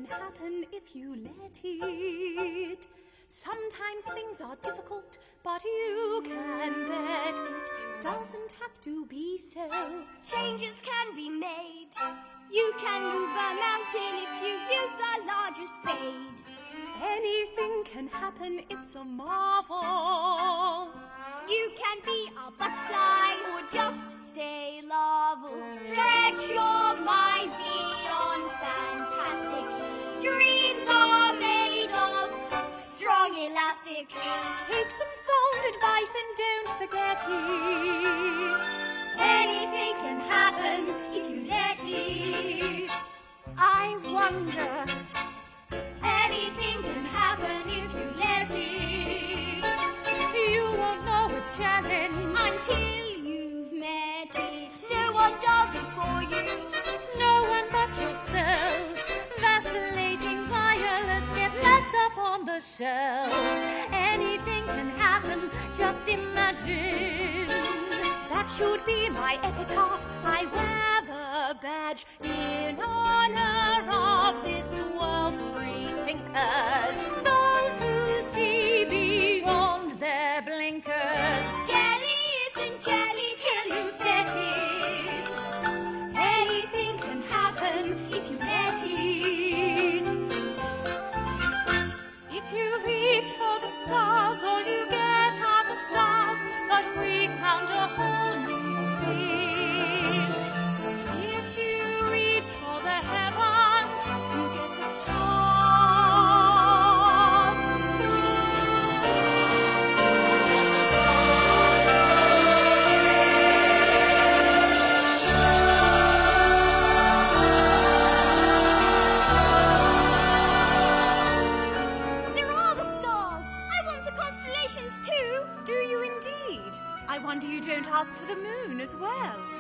happen if you let it. Sometimes things are difficult, but you can bet it doesn't have to be so. Changes can be made. You can move a mountain if you use a larger spade. Anything can happen, it's a marvel. You can be a butterfly or just stay larval. Stretch your mind beyond fantastic. Dreams are made of strong elastic. Take some sound advice and don't forget it. Anything can happen if you let it. I wonder. Anything can happen if you let it. You won't know a challenge until you've met it. No one does it for you. No one but yourself. Vacillating violets get left up on the shelf. Anything can happen, just imagine. That should be my epitaph. I wear the badge in honor of this world's free thinkers. Those who see beyond their blinkers. Jelly isn't jelly till you set it. Anything can happen if you let it. If you reach for the stars, all you get are the stars. But we found a whole new spin. If you reach for the heavens, you get the stars. There are the stars. I want the constellations too. Do you indeed? I wonder you don't ask for the moon as well.